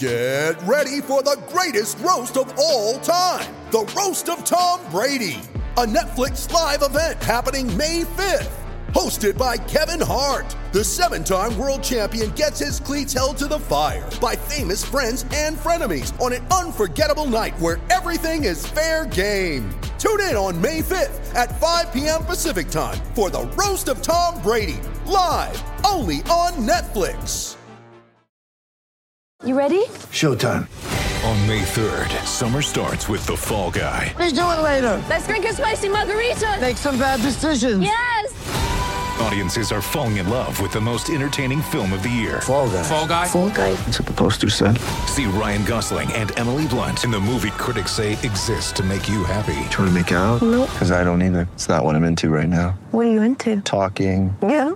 Get ready for the greatest roast of all time, the Roast of Tom Brady, a Netflix live event happening May 5th. Hosted by Kevin Hart, the 7-time world champion gets his cleats held to the fire by famous friends and frenemies on an unforgettable night where everything is fair game. Tune in on May 5th at 5 p.m. Pacific time for the Roast of Tom Brady, live only on Netflix. You ready? Showtime. On May 3rd, summer starts with The Fall Guy. Let's do it later. Let's drink a spicy margarita. Make some bad decisions. Yes! Audiences are falling in love with the most entertaining film of the year. Fall Guy. Fall Guy. Fall Guy. That's what the poster said. See Ryan Gosling and Emily Blunt in the movie critics say exists to make you happy. Trying to make it out? Nope. Because I don't either. It's not what I'm into right now. What are you into? Talking. Yeah.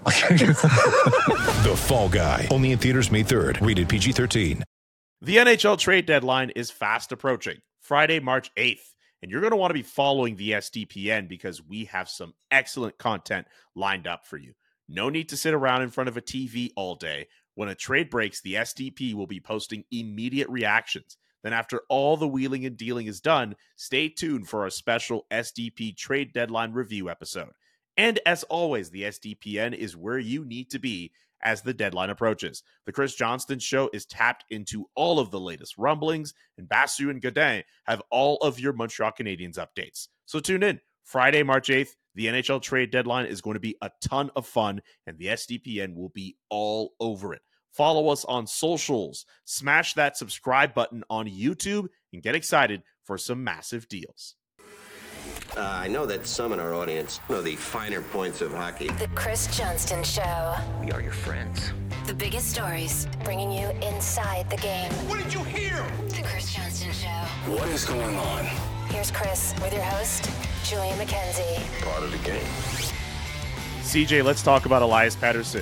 The Fall Guy. Only in theaters May 3rd. Rated PG-13. The NHL trade deadline is fast approaching, Friday, March 8th, and you're going to want to be following the SDPN because we have some excellent content lined up for you. No need to sit around in front of a TV all day. When a trade breaks, the SDP will be posting immediate reactions. Then after all the wheeling and dealing is done, stay tuned for a special SDP trade deadline review episode. And as always, the SDPN is where you need to be as the deadline approaches. The Chris Johnston Show is tapped into all of the latest rumblings, and Basu and Godin have all of your Montreal Canadiens updates. So tune in. Friday, March 8th, the NHL trade deadline is going to be a ton of fun, and the SDPN will be all over it. Follow us on socials, smash that subscribe button on YouTube, and get excited for some massive deals. I know that some in our audience know the finer points of hockey. The Chris Johnston Show. We are your friends. The biggest stories, bringing you inside the game. What did you hear? The Chris Johnston Show. What is going on? Here's Chris with your host, Julian McKenzie. Part of the game. CJ, let's talk about Elias Pettersson.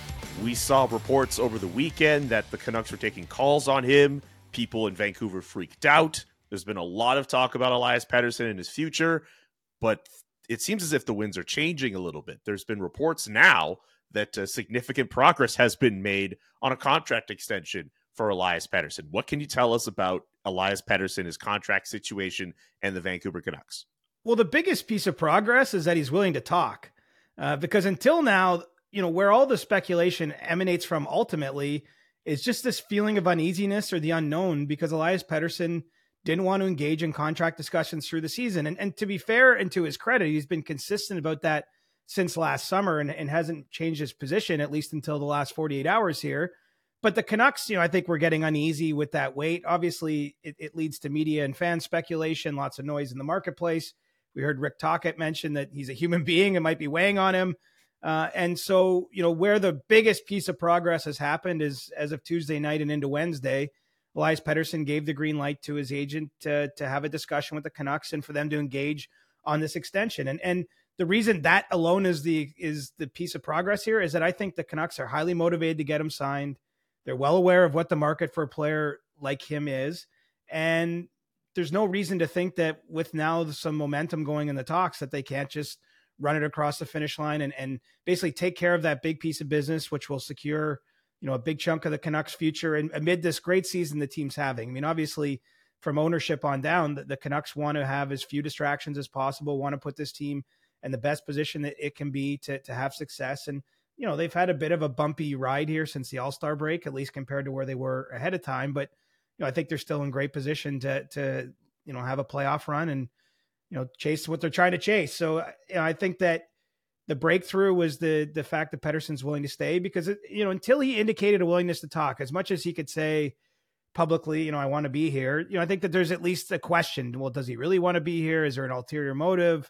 We saw reports over the weekend that the Canucks were taking calls on him. People in Vancouver freaked out. There's been a lot of talk about Elias Pettersson and his future, but it seems as if the winds are changing a little bit. There's been reports now that significant progress has been made on a contract extension for Elias Pettersson. What can you tell us about Elias Pettersson, his contract situation, and the Vancouver Canucks? Well, the biggest piece of progress is that he's willing to talk, because until now, where all the speculation emanates from ultimately is just this feeling of uneasiness or the unknown, because Elias Pettersson didn't want to engage in contract discussions through the season. And to be fair and to his credit, he's been consistent about that since last summer and hasn't changed his position, at least until the last 48 hours here. But the Canucks, I think we're getting uneasy with that wait. Obviously, it leads to media and fan speculation, lots of noise in the marketplace. We heard Rick Tocchet mention that he's a human being and might be weighing on him. And so, where the biggest piece of progress has happened is as of Tuesday night and into Wednesday, Elias Pettersson gave the green light to his agent to have a discussion with the Canucks and for them to engage on this extension. And the reason that alone is the piece of progress here is that I think the Canucks are highly motivated to get him signed. They're well aware of what the market for a player like him is. And there's no reason to think that with now some momentum going in the talks that they can't just run it across the finish line and basically take care of that big piece of business, which will secure a big chunk of the Canucks' future and amid this great season the team's having. I mean, obviously, from ownership on down, the Canucks want to have as few distractions as possible, want to put this team in the best position that it can be to have success. And, they've had a bit of a bumpy ride here since the All-Star break, at least compared to where they were ahead of time. But, I think they're still in great position to have a playoff run and, chase what they're trying to chase. So, I think that the breakthrough was the fact that Pettersson's willing to stay because, until he indicated a willingness to talk, as much as he could say publicly, I want to be here, I think that there's at least a question. Well, does he really want to be here? Is there an ulterior motive?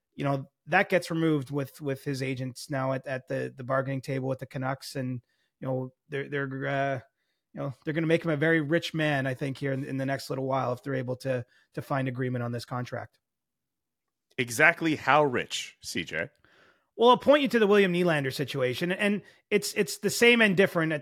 That gets removed with his agents now at the bargaining table with the Canucks. And, they're going to make him a very rich man, I think, here in the next little while, if they're able to find agreement on this contract. Exactly how rich, CJ? Well, I'll point you to the William Nylander situation, and it's the same and different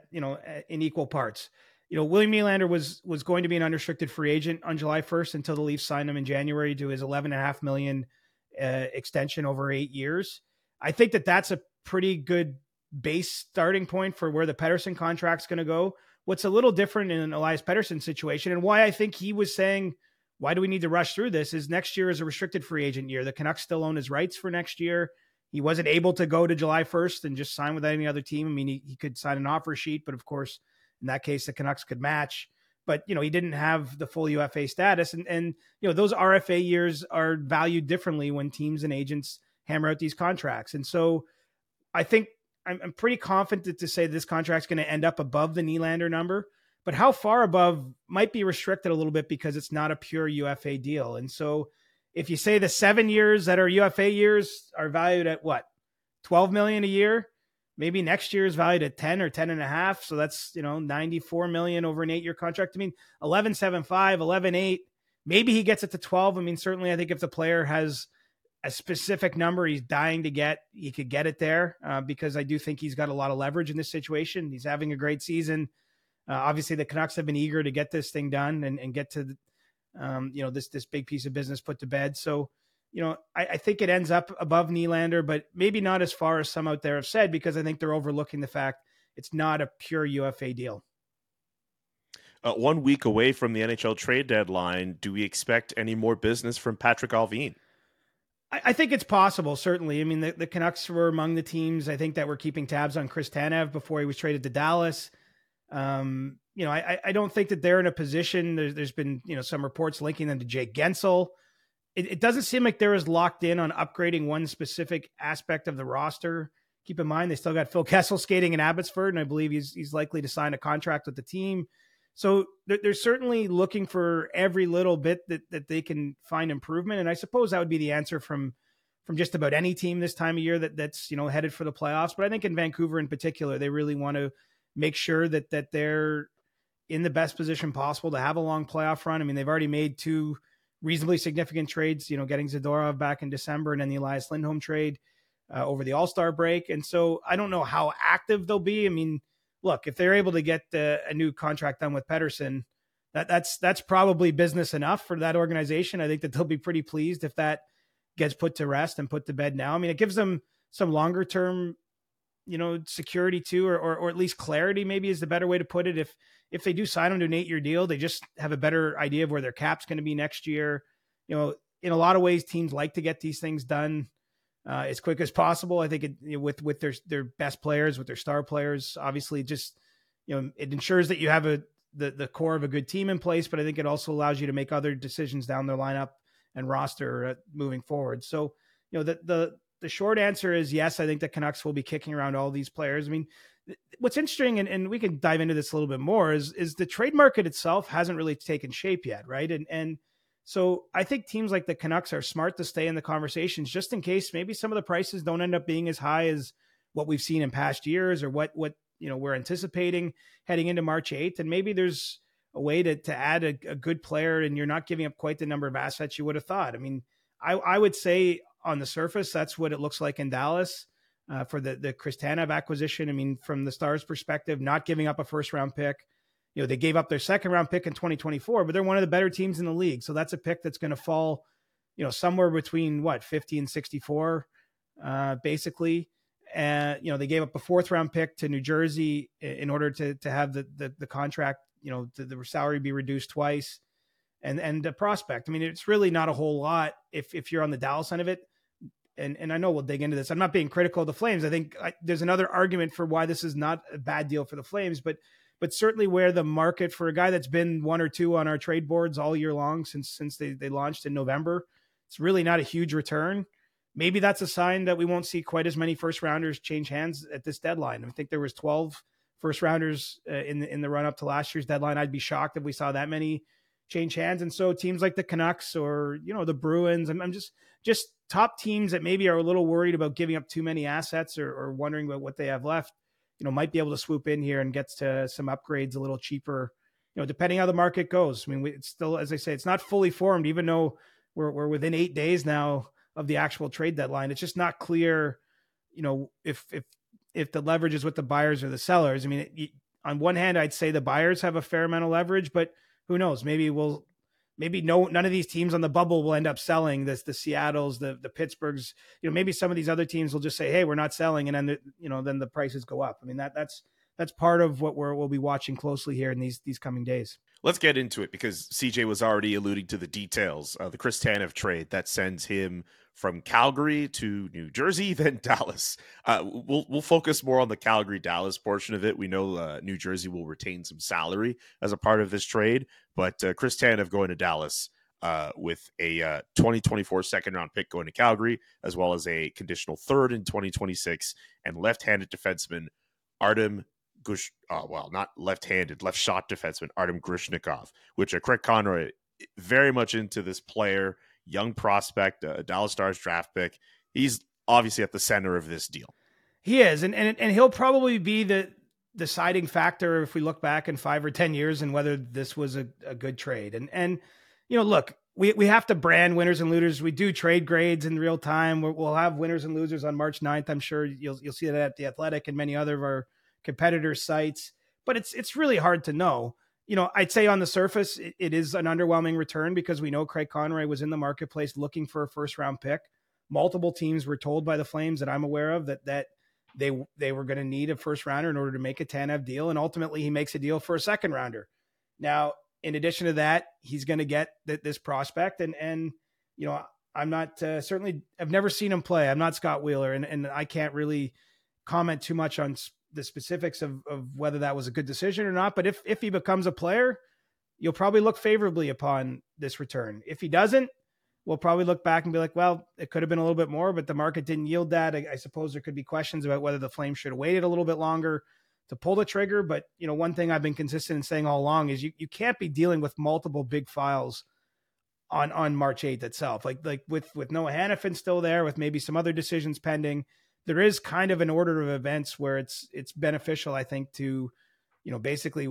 in equal parts. William Nylander was going to be an unrestricted free agent on July 1st until the Leafs signed him in January to his $11.5 million extension over 8 years. I think that that's a pretty good base starting point for where the Pettersson contract's going to go. What's a little different in Elias Pettersson's situation, and why I think he was saying, why do we need to rush through this, is next year is a restricted free agent year. The Canucks still own his rights for next year. He wasn't able to go to July 1st and just sign with any other team. I mean, he could sign an offer sheet, but of course, in that case, the Canucks could match. But, he didn't have the full UFA status. And those RFA years are valued differently when teams and agents hammer out these contracts. And so I think I'm pretty confident to say this contract's going to end up above the Nylander number. But how far above might be restricted a little bit because it's not a pure UFA deal. And so if you say the 7 years that are UFA years are valued at what, $12 million a year, maybe next year is valued at 10 or 10 and a half. So that's, $94 million over an 8-year contract. I mean, 11.75, 11.8, maybe he gets it to 12. I mean, certainly I think if the player has a specific number he's dying to get, he could get it there because I do think he's got a lot of leverage in this situation. He's having a great season. Obviously the Canucks have been eager to get this thing done and get to this big piece of business put to bed. So, I think it ends up above Nylander, but maybe not as far as some out there have said, because I think they're overlooking the fact it's not a pure UFA deal. 1 week away from the NHL trade deadline, do we expect any more business from Patrick Allvin? I think it's possible, certainly. I mean, the Canucks were among the teams, I think, that were keeping tabs on Chris Tanev before he was traded to Dallas. I don't think that they're in a position. There's been, some reports linking them to Jake Gensel. It doesn't seem like they're as locked in on upgrading one specific aspect of the roster. Keep in mind, they still got Phil Kessel skating in Abbotsford, and I believe he's likely to sign a contract with the team. So they're certainly looking for every little bit that they can find improvement. And I suppose that would be the answer from just about any team this time of year that's headed for the playoffs. But I think in Vancouver in particular, they really want to make sure that they're in the best position possible to have a long playoff run. I mean, they've already made 2 reasonably significant trades, getting Zadorov back in December and then the Elias Lindholm trade over the All-Star break. And so I don't know how active they'll be. I mean, look, if they're able to get a new contract done with Pettersson, that's probably business enough for that organization. I think that they'll be pretty pleased if that gets put to rest and put to bed now. I mean, it gives them some longer term, security too, or at least clarity maybe is the better way to put it. If they do sign them to an 8-year deal, they just have a better idea of where their cap's going to be next year. In a lot of ways, teams like to get these things done as quick as possible. I think with their best players, with their star players, obviously just, it ensures that you have the core of a good team in place, but I think it also allows you to make other decisions down their lineup and roster moving forward. So, the short answer is yes, I think the Canucks will be kicking around all these players. I mean, what's interesting, and we can dive into this a little bit more, is the trade market itself hasn't really taken shape yet, right? And so I think teams like the Canucks are smart to stay in the conversations just in case maybe some of the prices don't end up being as high as what we've seen in past years or what we're anticipating heading into March 8th. And maybe there's a way to add a good player and you're not giving up quite the number of assets you would have thought. I mean, I would say on the surface, that's what it looks like in Dallas for the Chris Tanev acquisition. I mean, from the Stars' perspective, not giving up a first-round pick. They gave up their second-round pick in 2024, but they're one of the better teams in the league. So that's a pick that's going to fall, somewhere between 50 and 64, basically. And they gave up a 4th-round pick to New Jersey in order to have the contract, the salary be reduced twice. And a prospect. I mean, it's really not a whole lot if you're on the Dallas end of it. And I know we'll dig into this. I'm not being critical of the Flames. I think there's another argument for why this is not a bad deal for the Flames, but certainly where the market for a guy that's been 1 or 2 on our trade boards all year long since they launched in November, it's really not a huge return. Maybe that's a sign that we won't see quite as many first rounders change hands at this deadline. I think there was 12 first rounders in the run up to last year's deadline. I'd be shocked if we saw that many change hands. And so teams like the Canucks or, the Bruins, I'm just top teams that maybe are a little worried about giving up too many assets or wondering about what they have left, might be able to swoop in here and get to some upgrades a little cheaper, depending how the market goes. I mean, it's still, as I say, it's not fully formed, even though we're within 8 days now of the actual trade deadline. It's just not clear, if the leverage is with the buyers or the sellers. I mean, on one hand, I'd say the buyers have a fair amount of leverage, but who knows? Maybe none of these teams on the bubble will end up selling this. The Seattles, the Pittsburghs, maybe some of these other teams will just say, "Hey, we're not selling," and then then the prices go up. I mean, that's that's part of what we'll be watching closely here in these coming days. Let's get into it because CJ was already alluding to the details. The Chris Tanev trade that sends him from Calgary to New Jersey, then Dallas. We'll focus more on the Calgary-Dallas portion of it. We know New Jersey will retain some salary as a part of this trade, but Chris Tanev going to Dallas with a 2024 second-round pick going to Calgary, as well as a conditional third in 2026, and left-handed defenseman Artem not left-handed, left-shot defenseman Artem Grushnikov, which Craig Conroy very much into this player, young prospect, a Dallas Stars draft pick. He's obviously at the center of this deal. He is, and he'll probably be the deciding factor if we look back in 5 or 10 years and whether this was a good trade. And look, we have to brand winners and losers. We do trade grades in real time. We'll have winners and losers on March 9th. I'm sure you'll see that at The Athletic and many other of our competitor sites, but it's really hard to know. I'd say on the surface, it is an underwhelming return because we know Craig Conroy was in the marketplace looking for a first round pick. Multiple teams were told by the Flames that I'm aware of that they were going to need a first rounder in order to make a Tanev deal. And ultimately he makes a deal for a second rounder. Now, in addition to that, he's going to get this prospect and I'm not certainly I've never seen him play. I'm not Scott Wheeler and I can't really comment too much on the specifics of whether that was a good decision or not. But if he becomes a player, you'll probably look favorably upon this return. If he doesn't, we'll probably look back and be like, well, it could have been a little bit more, but the market didn't yield that. I suppose there could be questions about whether the Flames should have waited a little bit longer to pull the trigger. But one thing I've been consistent in saying all along is you can't be dealing with multiple big files on March 8th itself. Like with Noah Hannafin still there, with maybe some other decisions pending, there is kind of an order of events where it's beneficial, I think, to, basically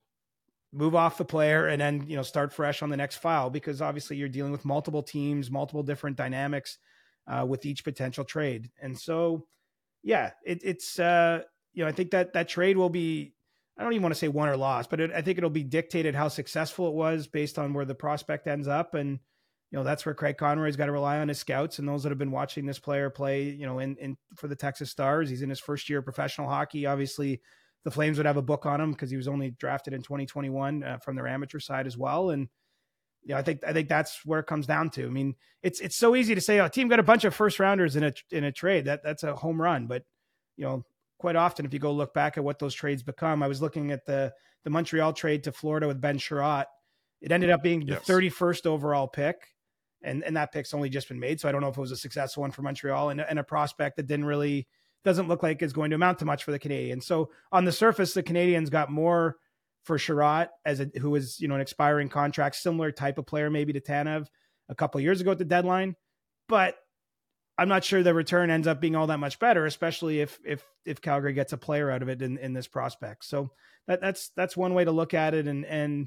move off the player and then, start fresh on the next file, because obviously you're dealing with multiple teams, multiple different dynamics with each potential trade. And so, yeah, it's I think that trade will be, I don't even want to say won or lost, but I think it'll be dictated how successful it was based on where the prospect ends up. And, that's where Craig Conroy's got to rely on his scouts and those that have been watching this player play, in for the Texas Stars. He's in his first year of professional hockey. Obviously the Flames would have a book on him because he was only drafted in 2021 from their amateur side as well. And, I think that's where it comes down to. I mean, it's so easy to say, a team got a bunch of first rounders in a trade. That's a home run. But, quite often, if you go look back at what those trades become, I was looking at the Montreal trade to Florida with Ben Sherratt. It ended up being the 31st overall pick. And that pick's only just been made. So I don't know if it was a successful one for Montreal and a prospect that doesn't look like it's going to amount to much for the Canadiens. So on the surface, the Canadiens got more for Sherratt who was, an expiring contract, similar type of player, maybe to Tanev a couple of years ago at the deadline. But I'm not sure the return ends up being all that much better, especially if Calgary gets a player out of it in this prospect. So that's one way to look at it. And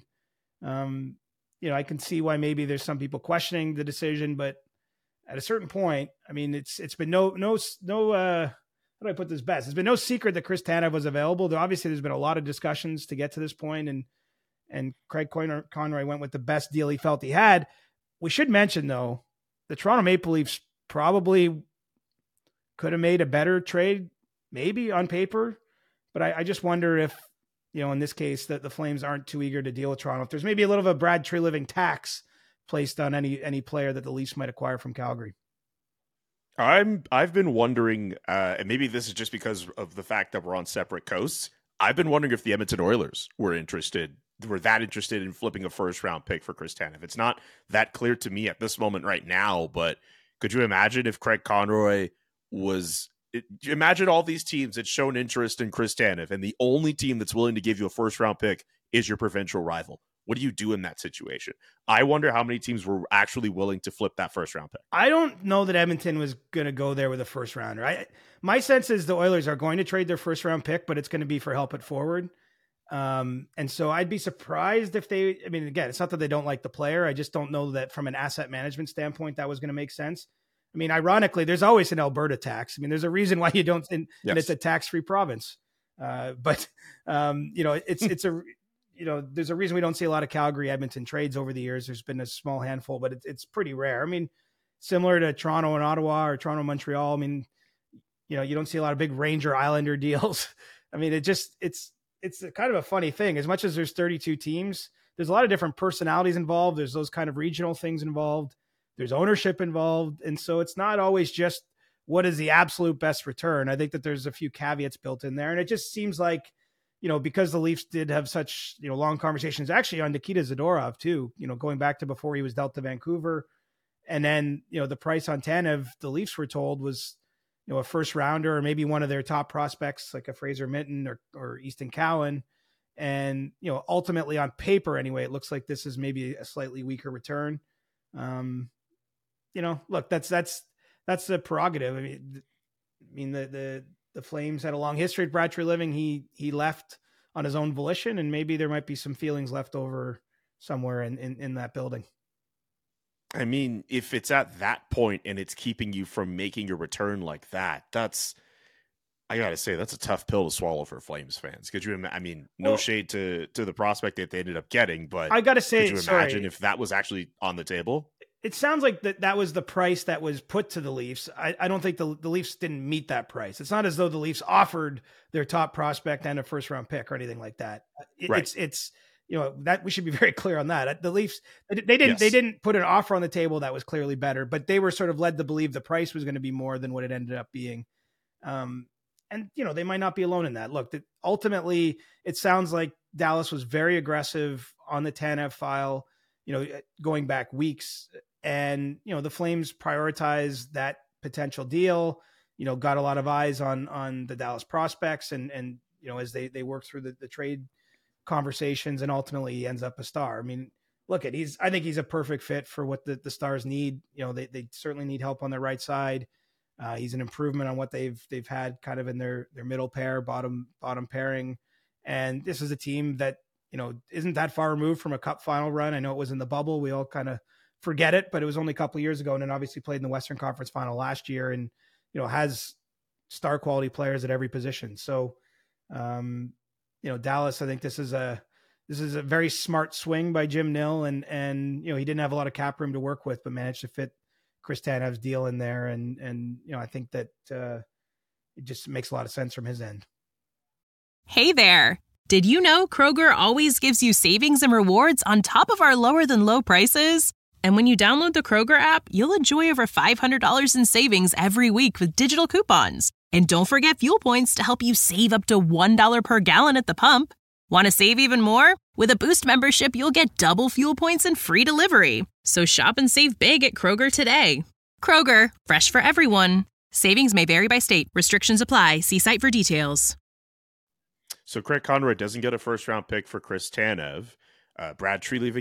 I can see why maybe there's some people questioning the decision, but at a certain point, I mean, it's been no, how do I put this best? It's been no secret that Chris Tanev was available. Obviously there's been a lot of discussions to get to this point, and Craig Conroy went with the best deal he felt he had. We should mention though, the Toronto Maple Leafs probably could have made a better trade, maybe on paper, but I just wonder if, in this case, that the Flames aren't too eager to deal with Toronto. If there's maybe a little of a Brad Treliving tax placed on any player that the Leafs might acquire from Calgary. I've been wondering, and maybe this is just because of the fact that we're on separate coasts. I've been wondering if the Edmonton Oilers were that interested in flipping a first round pick for Chris Tanev. It's not that clear to me at this moment right now, but could you imagine if Craig Conroy imagine all these teams that shown interest in Chris Tanev, and the only team that's willing to give you a first round pick is your provincial rival. What do you do in that situation? I wonder how many teams were actually willing to flip that first round pick. I don't know that Edmonton was going to go there with a first rounder. My sense is the Oilers are going to trade their first round pick, but it's going to be for help at forward. And so I'd be surprised if again, it's not that they don't like the player. I just don't know that from an asset management standpoint, that was going to make sense. I mean, ironically, there's always an Alberta tax. I mean, there's a reason why you don't, and it's a tax-free province. But there's a reason we don't see a lot of Calgary Edmonton trades over the years. There's been a small handful, but it's pretty rare. I mean, similar to Toronto and Ottawa or Toronto, Montreal. I mean, you don't see a lot of big Ranger Islander deals. I mean, it's kind of a funny thing. As much as there's 32 teams, there's a lot of different personalities involved. There's those kind of regional things involved. There's ownership involved. And so it's not always just what is the absolute best return. I think that there's a few caveats built in there. And it just seems like, because the Leafs did have such, long conversations actually on Nikita Zadorov too, going back to before he was dealt to Vancouver. And then, the price on Tanev, the Leafs were told was, a first rounder or maybe one of their top prospects, like a Fraser Minton or Easton Cowan. And, ultimately on paper anyway, it looks like this is maybe a slightly weaker return. Look, that's the prerogative. I mean, the Flames had a long history at Brad Treliving. He left on his own volition, and maybe there might be some feelings left over somewhere in that building. I mean, if it's at that point and it's keeping you from making your return like that, I got to say, that's a tough pill to swallow for Flames fans. Could you, no shade to the prospect that they ended up getting, but I got to say, could you imagine if that was actually on the table? It sounds like that was the price that was put to the Leafs. I don't think the Leafs didn't meet that price. It's not as though the Leafs offered their top prospect and a first round pick or anything like that. Right. It's that we should be very clear on that. The Leafs, they didn't put an offer on the table that was clearly better, but they were sort of led to believe the price was going to be more than what it ended up being. And they might not be alone in that. Look, ultimately it sounds like Dallas was very aggressive on the Tanev file, going back weeks. And, the Flames prioritized that potential deal, got a lot of eyes on the Dallas prospects and as they work through the trade conversations, and ultimately he ends up a Star. I mean, look I think he's a perfect fit for what the Stars need. They certainly need help on their right side. He's an improvement on what they've had kind of in their middle pair, bottom pairing. And this is a team that, isn't that far removed from a cup final run. I know it was in the bubble. We all kind of forget it, but it was only a couple of years ago, and then obviously played in the Western Conference final last year, and, has star quality players at every position. So, Dallas, I think this is a very smart swing by Jim Nill, and he didn't have a lot of cap room to work with, but managed to fit Chris Tanev's deal in there. And I think that it just makes a lot of sense from his end. Hey there. Did you know Kroger always gives you savings and rewards on top of our lower than low prices? And when you download the Kroger app, you'll enjoy over $500 in savings every week with digital coupons. And don't forget fuel points to help you save up to $1 per gallon at the pump. Want to save even more? With a Boost membership, you'll get double fuel points and free delivery. So shop and save big at Kroger today. Kroger, fresh for everyone. Savings may vary by state. Restrictions apply. See site for details. So Craig Conroy doesn't get a first-round pick for Chris Tanev. Brad Treliving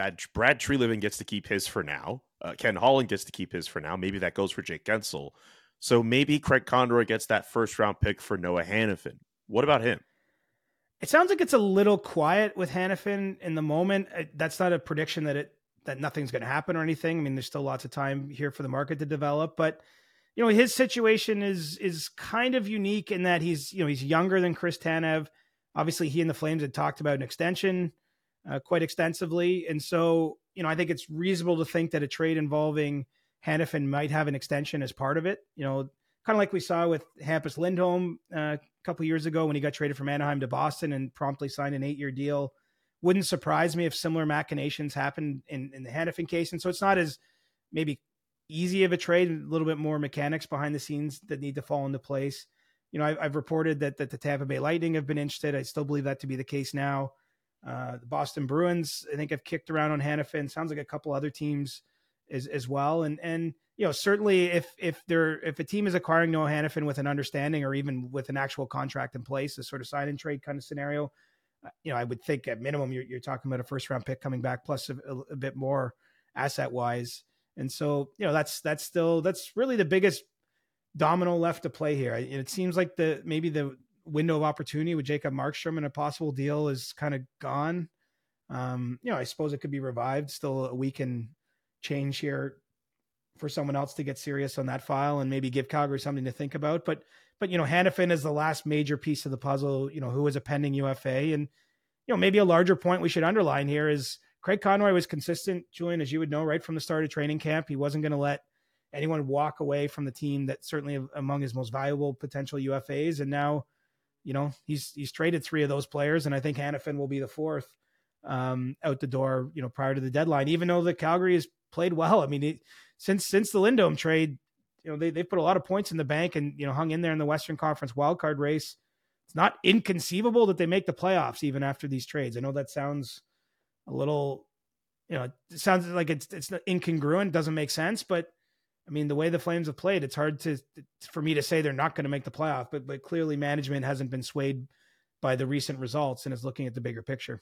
gets to keep his for now. Ken Holland gets to keep his for now. Maybe that goes for Jake Gensel. So maybe Craig Conroy gets that first-round pick for Noah Hanifin. What about him? It sounds like it's a little quiet with Hanifin in the moment. That's not a prediction that nothing's going to happen or anything. I mean, there's still lots of time here for the market to develop, but his situation is kind of unique in that he's younger than Chris Tanev. Obviously, he and the Flames had talked about an extension quite extensively. And so, I think it's reasonable to think that a trade involving Hanifin might have an extension as part of it. Kind of like we saw with Hampus Lindholm a couple of years ago when he got traded from Anaheim to Boston and promptly signed an 8-year deal. Wouldn't surprise me if similar machinations happened in the Hanifin case. And so it's not as maybe easy of a trade, a little bit more mechanics behind the scenes that need to fall into place. I've reported that the Tampa Bay Lightning have been interested. I still believe that to be the case now. The Boston Bruins, I think, have kicked around on Hanifin. Sounds like a couple other teams as well. And certainly if a team is acquiring Noah Hanifin with an understanding or even with an actual contract in place, a sort of sign and trade kind of scenario, I would think at minimum you're talking about a first round pick coming back plus a bit more asset wise. And so, that's really the biggest domino left to play here. It seems like maybe the window of opportunity with Jacob Markstrom and a possible deal is kind of gone. I suppose it could be revived, still a week and change here for someone else to get serious on that file and maybe give Calgary something to think about. But Hanifin is the last major piece of the puzzle, who is a pending UFA. And, maybe a larger point we should underline here is Craig Conroy was consistent, Julian, as you would know, right from the start of training camp. He wasn't going to let anyone walk away from the team that certainly among his most valuable potential UFAs. And now, he's traded 3 of those players, and I think Hanifin will be the 4th out the door, prior to the deadline, even though the Calgary has played well. I mean, since the Lindholm trade, they put a lot of points in the bank and, hung in there in the Western Conference wildcard race. It's not inconceivable that they make the playoffs even after these trades. I know that sounds a little, it sounds like it's incongruent, doesn't make sense, but I mean, the way the Flames have played, it's hard for me to say they're not going to make the playoff, but clearly management hasn't been swayed by the recent results and is looking at the bigger picture.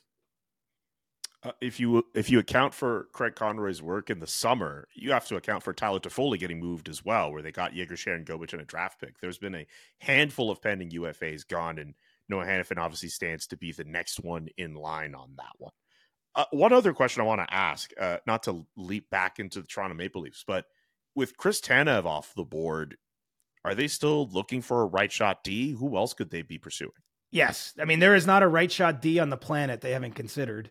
If you account for Craig Conroy's work in the summer, you have to account for Tyler Toffoli getting moved as well, where they got Yegor Sharangovich and a draft pick. There's been a handful of pending UFAs gone, and Noah Hanifin obviously stands to be the next one in line on that one. One other question I want to ask, not to leap back into the Toronto Maple Leafs, but with Chris Tanev off the board, are they still looking for a right shot D? Who else could they be pursuing? Yes. I mean, there is not a right shot D on the planet they haven't considered.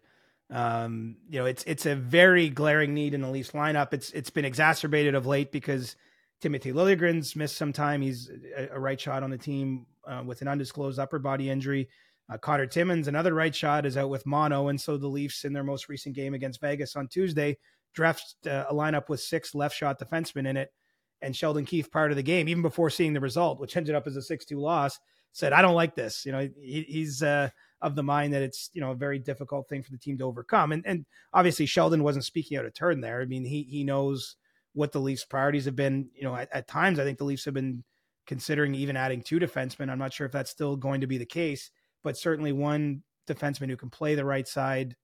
It's a very glaring need in the Leafs lineup. It's been exacerbated of late because Timothy Liljegren's missed some time. He's a right shot on the team with an undisclosed upper body injury. Connor Timmins, another right shot, is out with mono. And so the Leafs, in their most recent game against Vegas on Tuesday, drafted a lineup with 6 left shot defensemen in it. And Sheldon Keefe, part of the game, even before seeing the result, which ended up as a 6-2 loss, said, I don't like this. He's of the mind that it's, a very difficult thing for the team to overcome. And obviously Sheldon wasn't speaking out of turn there. I mean, he knows what the Leafs' priorities have been. At times, I think the Leafs have been considering even adding 2 defensemen. I'm not sure if that's still going to be the case, but certainly one defenseman who can play the right side,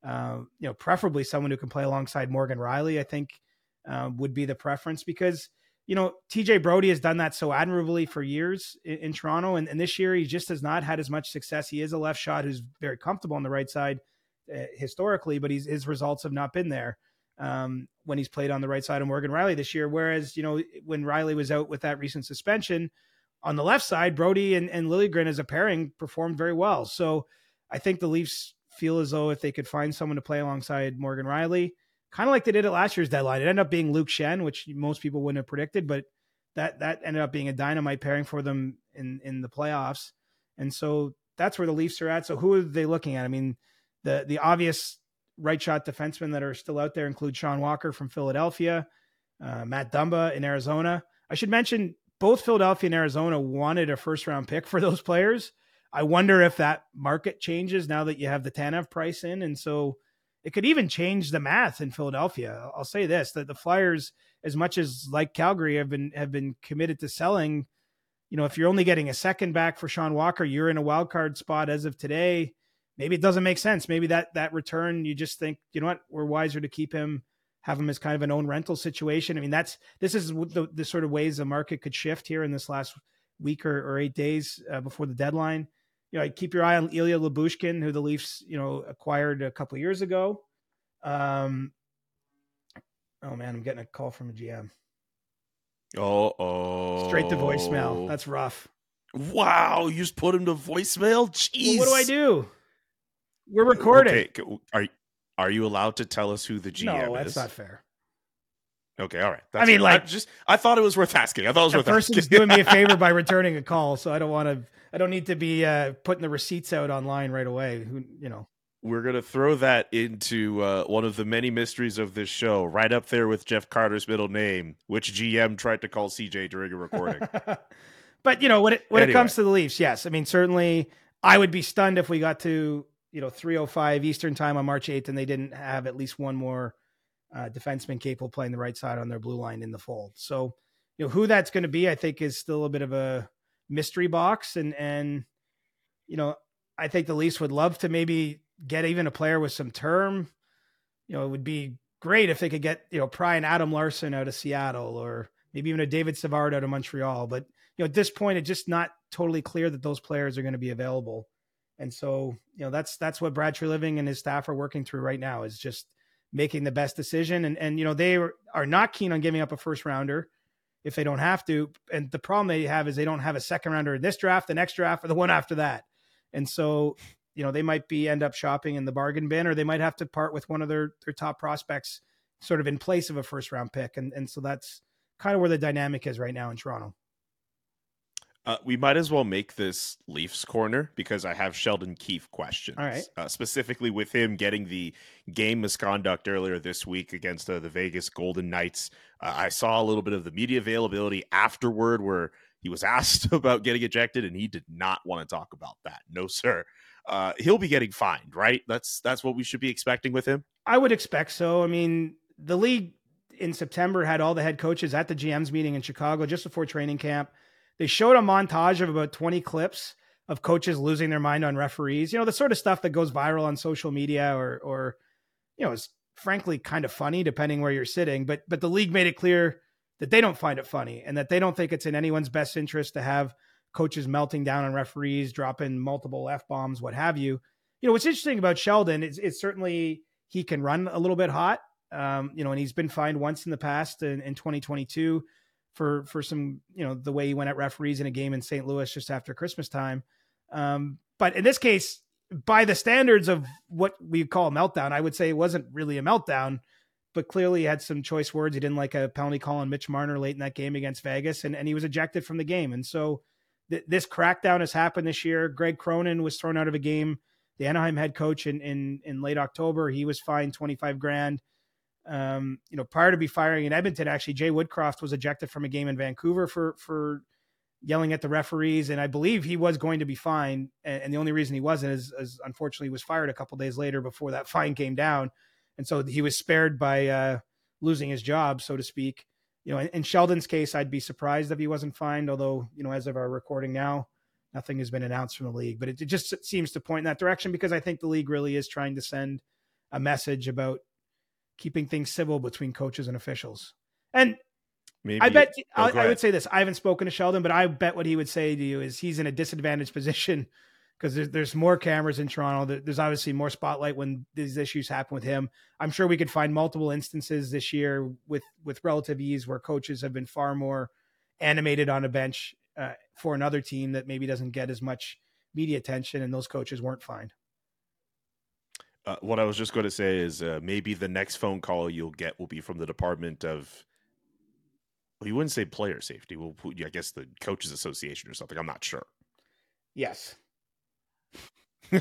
preferably someone who can play alongside Morgan Rielly, I think would be the preference, because TJ Brody has done that so admirably for years in Toronto. And this year he just has not had as much success. He is a left shot who's very comfortable on the right side historically, but his results have not been there when he's played on the right side of Morgan Rielly this year. Whereas, when Rielly was out with that recent suspension on the left side, Brody and Liljegren as a pairing performed very well. So I think the Leafs feel as though if they could find someone to play alongside Morgan Rielly, kind of like they did at last year's deadline. It ended up being Luke Shen, which most people wouldn't have predicted, but that ended up being a dynamite pairing for them in the playoffs. And so that's where the Leafs are at. So who are they looking at? I mean, the obvious right shot defensemen that are still out there include Sean Walker from Philadelphia, Matt Dumba in Arizona. I should mention both Philadelphia and Arizona wanted a first round pick for those players. I wonder if that market changes now that you have the Tanev price in. And so it could even change the math in Philadelphia. I'll say this, that the Flyers, as much as like Calgary have been committed to selling, if you're only getting a second back for Sean Walker, you're in a wild card spot as of today. Maybe it doesn't make sense. Maybe that return, you just think, you know what, we're wiser to keep him, have him as kind of an own rental situation. I mean, this is the sort of ways the market could shift here in this last week or 8 days before the deadline. Keep your eye on Ilya Lyubushkin, who the Leafs, acquired a couple of years ago. Oh man, I'm getting a call from a GM. Straight to voicemail. That's rough. Wow, you just put him to voicemail? Jeez. Well, what do I do? We're recording. Okay. Are you allowed to tell us who the GM is? No, that's not fair. Okay, all right. I thought it was worth asking. I thought it was worth asking. The person's doing me a favor by returning a call, so I don't need to be putting the receipts out online right away. We're going to throw that into one of the many mysteries of this show, right up there with Jeff Carter's middle name, which GM tried to call CJ during a recording. But, when it comes to the Leafs, yes. I mean, certainly I would be stunned if we got to, 3:05 Eastern time on March 8th and they didn't have at least one more defenseman capable of playing the right side on their blue line in the fold. So, who that's going to be, I think, is still a bit of a mystery box. And I think the Leafs would love to maybe get even a player with some term. It would be great if they could get, Pry and Adam Larson out of Seattle, or maybe even a David Savard out of Montreal. But, at this point, it's just not totally clear that those players are going to be available. And so, that's what Brad Treliving and his staff are working through right now, is just making the best decision. And they are not keen on giving up a first rounder if they don't have to. And the problem they have is they don't have a second rounder in this draft, the next draft, or the one after that. And so, they might end up shopping in the bargain bin, or they might have to part with one of their top prospects sort of in place of a first round pick. And so that's kind of where the dynamic is right now in Toronto. We might as well make this Leafs corner because I have Sheldon Keefe questions. All right. Specifically with him getting the game misconduct earlier this week against the Vegas Golden Knights. I saw a little bit of the media availability afterward where he was asked about getting ejected and he did not want to talk about that. No, sir. He'll be getting fined, right? That's what we should be expecting with him. I would expect so. I mean, the league in September had all the head coaches at the GM's meeting in Chicago just before training camp. They showed a montage of about 20 clips of coaches losing their mind on referees. The sort of stuff that goes viral on social media or is frankly kind of funny depending where you're sitting. But the league made it clear that they don't find it funny and that they don't think it's in anyone's best interest to have coaches melting down on referees, dropping multiple F-bombs, what have you. What's interesting about Sheldon is certainly he can run a little bit hot. And he's been fined once in the past in 2022 for some, the way he went at referees in a game in St. Louis just after Christmas time. But in this case, by the standards of what we call a meltdown, I would say it wasn't really a meltdown, but clearly he had some choice words. He didn't like a penalty call on Mitch Marner late in that game against Vegas, and he was ejected from the game. And so this crackdown has happened this year. Greg Cronin was thrown out of a game. The Anaheim head coach in late October, he was fined $25,000. Prior to be firing in Edmonton, actually, Jay Woodcroft was ejected from a game in Vancouver for yelling at the referees. And I believe he was going to be fined. And the only reason he wasn't is unfortunately he was fired a couple of days later before that fine came down. And so he was spared by losing his job, so to speak. In Sheldon's case, I'd be surprised if he wasn't fined, although, as of our recording now, nothing has been announced from the league. But it just seems to point in that direction because I think the league really is trying to send a message about keeping things civil between coaches and officials. And maybe, I bet I would say this. I haven't spoken to Sheldon, but I bet what he would say to you is he's in a disadvantaged position because there's more cameras in Toronto. There's obviously more spotlight when these issues happen with him. I'm sure we could find multiple instances this year with relative ease where coaches have been far more animated on a bench for another team that maybe doesn't get as much media attention, and those coaches weren't fined. What I was just going to say is maybe the next phone call you'll get will be from the Department of, well, you wouldn't say player safety. Well, I guess the Coaches Association or something. I'm not sure. Yes. All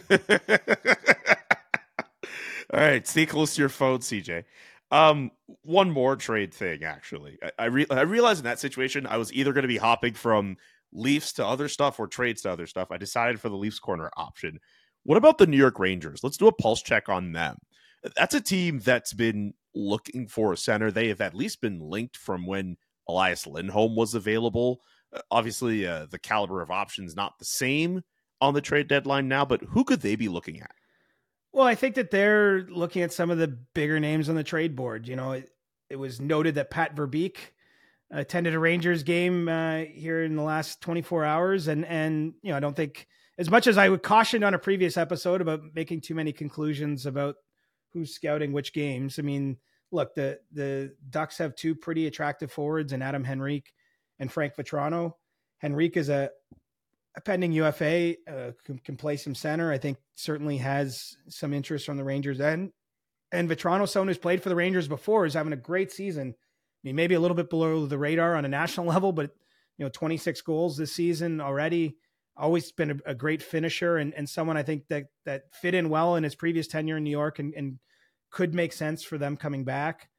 right. Stay close to your phone, CJ. One more trade thing, actually. I realized in that situation, I was either going to be hopping from Leafs to other stuff or trades to other stuff. I decided for the Leafs corner option. What about the New York Rangers? Let's do a pulse check on them. That's a team that's been looking for a center. They have at least been linked from when Elias Lindholm was available. Obviously, the caliber of options not the same on the trade deadline now, but who could they be looking at? Well, I think that they're looking at some of the bigger names on the trade board. It was noted that Pat Verbeek attended a Rangers game here in the last 24 hours. And I don't think, as much as I would caution on a previous episode about making too many conclusions about who's scouting which games. I mean, look, the Ducks have two pretty attractive forwards in Adam Henrique and Frank Vatrano. Henrique is a pending UFA, can play some center. I think certainly has some interest from the Rangers end. And Vatrano, someone who's played for the Rangers before, is having a great season. I mean, maybe a little bit below the radar on a national level, but 26 goals this season already. Always been a great finisher and someone I think that fit in well in his previous tenure in New York and could make sense for them coming back.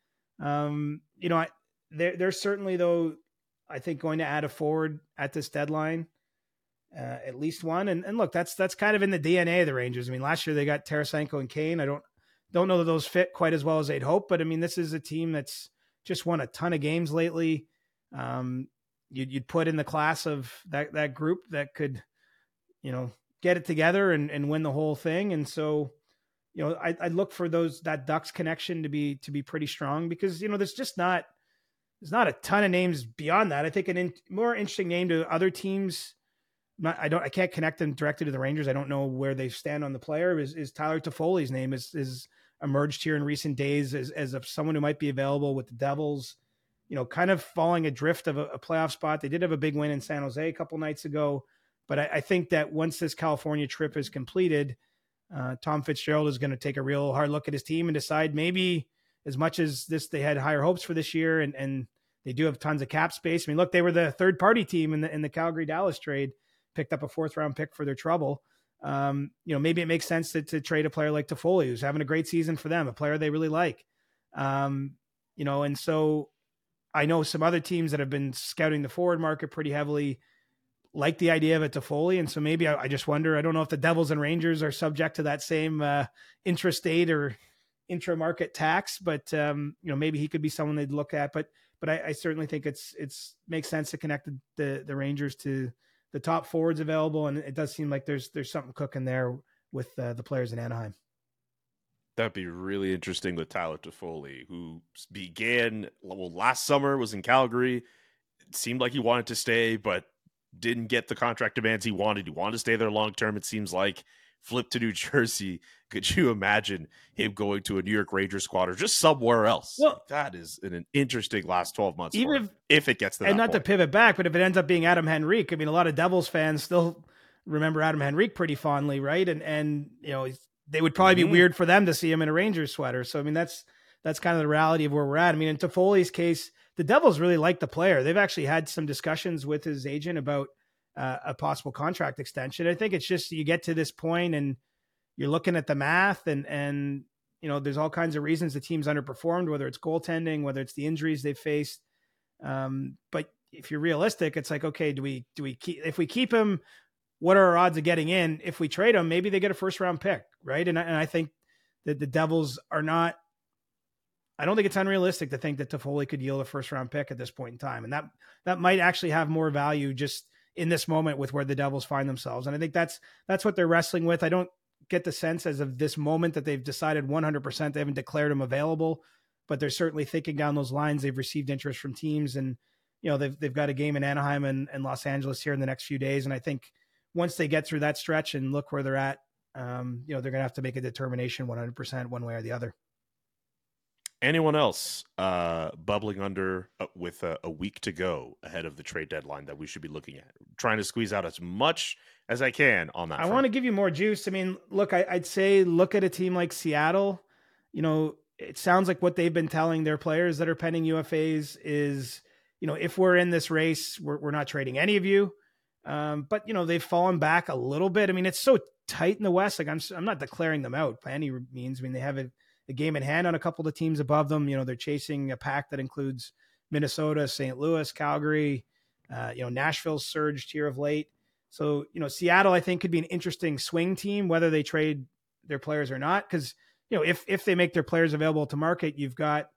They're certainly, though, I think going to add a forward at this deadline, at least one. And look, that's kind of in the DNA of the Rangers. I mean, last year they got Tarasenko and Kane. I don't know that those fit quite as well as they'd hope, but I mean, this is a team that's just won a ton of games lately. You'd put in the class of that group that could, get it together and win the whole thing. And so, I'd look for that Ducks connection to be pretty strong because, there's not a ton of names beyond that. I think more interesting name to other teams. I can't connect them directly to the Rangers. I don't know where they stand on the player is Tyler Toffoli's name is emerged here in recent days as someone who might be available with the Devils, kind of falling adrift of a playoff spot. They did have a big win in San Jose a couple nights ago, but I think that once this California trip is completed, Tom Fitzgerald is going to take a real hard look at his team and decide maybe as much as this, they had higher hopes for this year and they do have tons of cap space. I mean, look, they were the third party team in the Calgary Dallas trade, picked up a 4th round pick for their trouble. Maybe it makes sense to trade a player like Toffoli, who's having a great season for them, a player they really like. And so I know some other teams that have been scouting the forward market pretty heavily like the idea of a Toffoli. And so maybe I just wonder, I don't know if the Devils and Rangers are subject to that same intrastate or intra-market tax, but maybe he could be someone they'd look at. But I certainly think it's makes sense to connect the Rangers to the top forwards available. And it does seem like there's something cooking there with the players in Anaheim. That'd be really interesting with Tyler Toffoli, who began last summer, was in Calgary. It seemed like he wanted to stay, but didn't get the contract demands he wanted. He wanted to stay there long term, it seems like. Flipped to New Jersey. Could you imagine him going to a New York Rangers squad or just somewhere else? Well, that is an interesting last 12 months. Even if it gets to that and not point. to pivot back, but if it ends up being Adam Henrique, I mean, a lot of Devils fans still remember Adam Henrique pretty fondly, right? And they would probably be weird for them to see him in a Rangers sweater. So I mean, that's kind of the reality of where we're at. I mean, in Toffoli's case, the Devils really like the player. They've actually had some discussions with his agent about a possible contract extension. I think it's just you get to this point and you're looking at the math and there's all kinds of reasons the team's underperformed, whether it's goaltending, whether it's the injuries they've faced. But if you're realistic, it's like, okay, do we keep, if we keep him, what are our odds of getting in? If we trade him, maybe they get a 1st round pick, right? And I think that the Devils are not, I don't think it's unrealistic to think that Toffoli could yield a 1st round pick at this point in time. And that might actually have more value just in this moment with where the Devils find themselves. And I think that's what they're wrestling with. I don't get the sense as of this moment that they've decided 100%, they haven't declared him available, but they're certainly thinking down those lines. They've received interest from teams and, they've got a game in Anaheim and Los Angeles here in the next few days. And I think once they get through that stretch and look where they're at, they're going to have to make a determination 100% one way or the other. Anyone else bubbling under with a week to go ahead of the trade deadline that we should be looking at? Trying to squeeze out as much as I can on that. I want to give you more juice. I mean, look, I'd say look at a team like Seattle. It sounds like what they've been telling their players that are pending UFAs is, if we're in this race, we're not trading any of you. But they've fallen back a little bit. I mean, it's so tight in the West. Like I'm not declaring them out by any means. I mean, they have a game in hand on a couple of the teams above them. They're chasing a pack that includes Minnesota, St. Louis, Calgary. Nashville's surged here of late. So, Seattle, I think, could be an interesting swing team, whether they trade their players or not. Because, if they make their players available to market, you've got,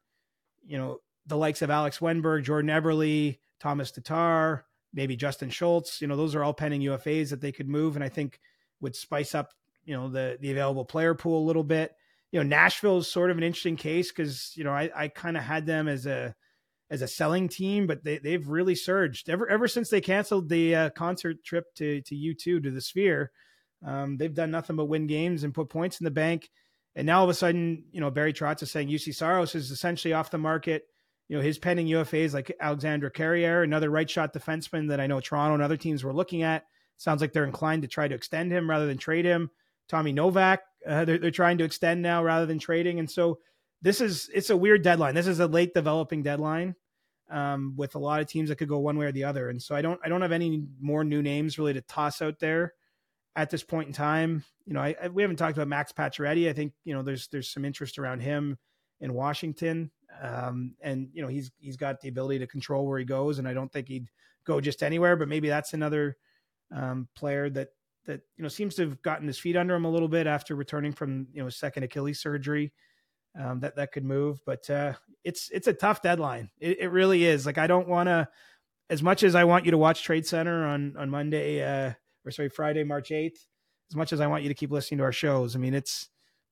the likes of Alex Wenberg, Jordan Eberle, Thomas Tatar, maybe Justin Schultz. Those are all pending UFAs that they could move, and I think would spice up, the available player pool a little bit. Nashville is sort of an interesting case because, I kind of had them as a selling team, but they've really surged ever since they canceled the concert trip to U2 to the Sphere. They've done nothing but win games and put points in the bank. And now all of a sudden, Barry Trotz is saying UC Saros is essentially off the market. His pending UFAs like Alexandre Carrière, another right shot defenseman that I know Toronto and other teams were looking at. Sounds like they're inclined to try to extend him rather than trade him. Tommy Novak, they're trying to extend now rather than trading. And so it's a weird deadline. This is a late developing deadline with a lot of teams that could go one way or the other. And so I don't have any more new names really to toss out there at this point in time. We haven't talked about Max Pacioretty. I think, there's some interest around him in Washington. And he's got the ability to control where he goes. And I don't think he'd go just anywhere, but maybe that's another player that seems to have gotten his feet under him a little bit after returning from second Achilles surgery. That could move, but it's a tough deadline. It really is. Like I don't want to, as much as I want you to watch Trade Center on Monday, Friday, March 8th. As much as I want you to keep listening to our shows, I mean it's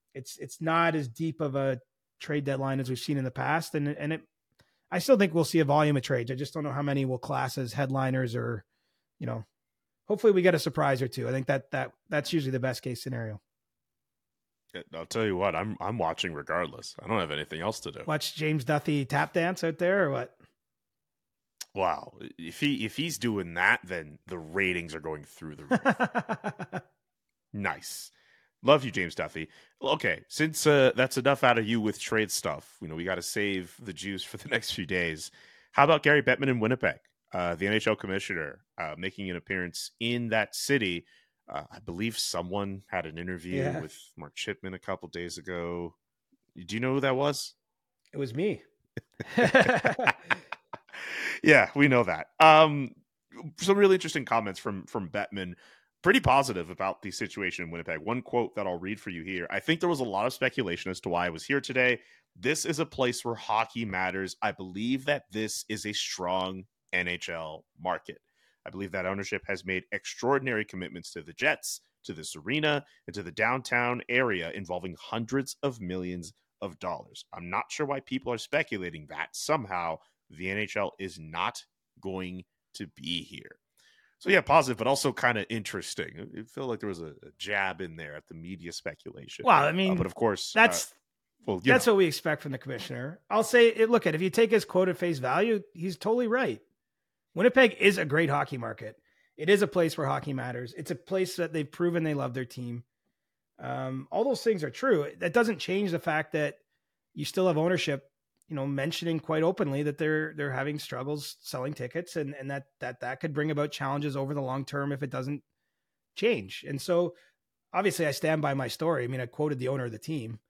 not as deep of a trade deadline as we've seen in the past, and I still think we'll see a volume of trades. I just don't know how many will class as headliners or hopefully we get a surprise or two. I think that's usually the best case scenario. I'll tell you what, I'm watching regardless. I don't have anything else to do. Watch James Duthie tap dance out there or what? Wow. If he's doing that, then the ratings are going through the roof. Nice. Love you, James Duthie. Okay, since that's enough out of you with trade stuff, we got to save the juice for the next few days. How about Gary Bettman in Winnipeg, the NHL commissioner, making an appearance in that city? I believe someone had an interview with Mark Chipman a couple days ago. Do you know who that was? It was me. Yeah, we know that. Some really interesting comments from Bettman, pretty positive about the situation in Winnipeg. One quote that I'll read for you here. I think there was a lot of speculation as to why I was here today. This is a place where hockey matters. I believe that this is a strong NHL market. I believe that ownership has made extraordinary commitments to the Jets, to this arena, and to the downtown area involving hundreds of millions of dollars. I'm not sure why people are speculating that somehow the NHL is not going to be here. So yeah, positive, but also kind of interesting. It felt like there was a jab in there at the media speculation. Well, I mean, but of course, that's what we expect from the commissioner. I'll say, look, if you take his quote at face value, he's totally right. Winnipeg is a great hockey market. It is a place where hockey matters. It's a place that they've proven they love their team. All those things are true. That doesn't change the fact that you still have ownership, mentioning quite openly that they're having struggles selling tickets, and that could bring about challenges over the long term if it doesn't change. And so obviously I stand by my story. I mean, I quoted the owner of the team.